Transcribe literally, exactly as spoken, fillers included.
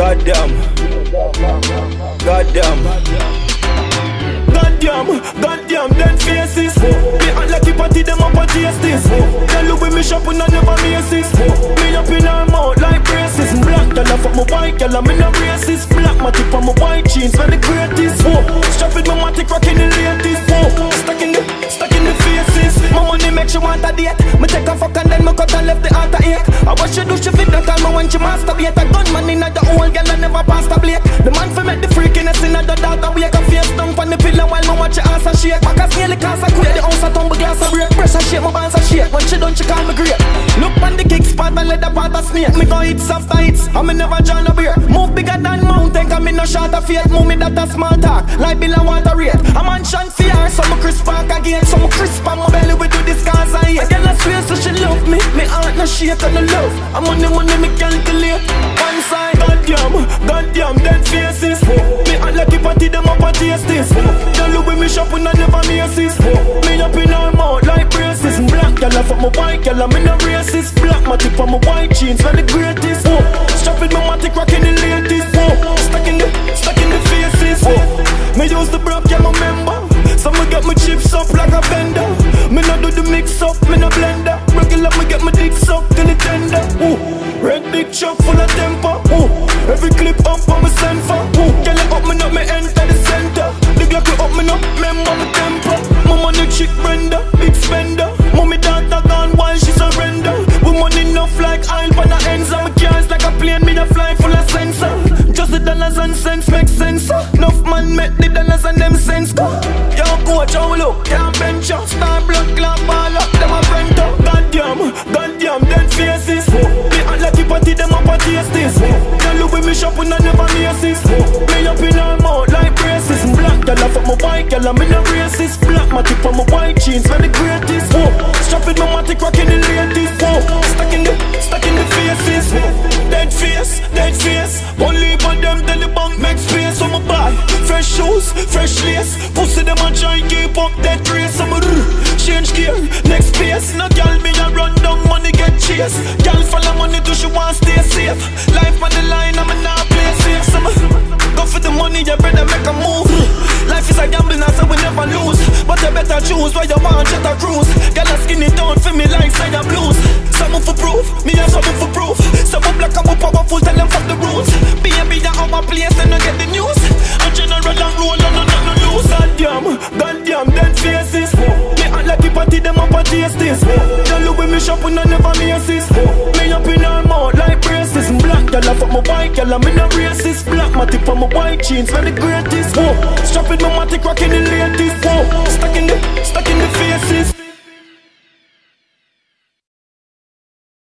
Goddamn. Goddamn. Goddamn, goddamn, then faces. Me act like you party them up and taste this. Tell you with me shopping and never misses. Me up in her mouth like braces. Black girl off of my white girl, I'm in a racist. Black matic on my white jeans, for the greatest. Strap it, my matic rocking the latest. Stuck in the, stuck in the faces. My money make she want a date. Me take a fuck and then me cut and left the heart a ache. I watch she do she fit that time when she masturbate. A gunman in the old girl and never pass the blade. The man for make the freakiness in the daughter wake a face down from the pillow while me watch her ass a shake. Back as nearly cause I quit. The house a tumble glass a break. Pressure shake, my bands a shake. When she done she call me great. Look on the kick spot and let the part a snake. Me go hit soft hits and me never join a beer. Move bigger than mountain cause me no short of fate. Move me that a small talk like bill and water rate. A mansion fear so me crisp back again. So me crisp on my belly we do this cause I hate. A girl a swear so she love me. Me heart no shake and no love. I'm money money me calculate. One side goddamn, goddamn dead faces. Me act like you party them up and taste this. Tell you with me shopping and never misses. Me up in her mouth like braces. Black girl off of my white girl I'm in a racist. Black matic on my white jeans for the greatest. Strap it my matic rocking the latest. Stuck in the, stuck in the faces. Me use the broke yeah my member. So me get my chips up like a vendor. Me no do the mix up, me no blender. Regular me get my dick sucked till it tender. Ooh. Red big truck full of temper. Ooh. Every clip up on me send for. Ooh. Girl it up me up me enter the center. The Glock it up me up, remember me temper. My money chick Brenda, big spender. Mommy daughter gone while she surrender. We money enough like oil on the ends. And my cars like a plane, me a fly full of sensor. Just the dollars and cents make sense. Enough man make the dollars and them cents. Yo coach how we look, can't bench up. Star blood clot ball up, them a friend up. Goddamn, goddamn dead faces. Me act like you party them up and taste this. Tell you with me shopping and never misses. Me up in her mouth like braces. Black girl off of my white girl, I'm in a racist. Black matic on my white jeans for the greatest. Strap it my matic rocking the latest. Stuck in the, stuck in the faces. Dead face, dead face. Only for them tell the bank make space on my buy. Fresh shoes, fresh lace. Pussy them a try keep up that race. I'm a change gear, next pace. No girl me a run down, money get chase. Girl follow money do she want stay safe. Life on the line, I'm not play safe. So go for the money, you better make a move. Life is a gamble, now so we never lose. But you better choose where you want jet a cruise. Girl a skinny down for me like Sire Blues. Some for proof, me and some for proof. Some black and powerful, tell them fuck the rules. B and B down our place and I get the news. A general and roll and no no lose. Goddamn, goddamn dead faces. Me act like you party them up and taste this. Tell you with me shopping and never misses. Me up in her mouth like braces. Black girl off of my white girl, I'm in a racist. Black matic on my white jeans for the greatest. Strap it my matic rocking the latest. Stuck in the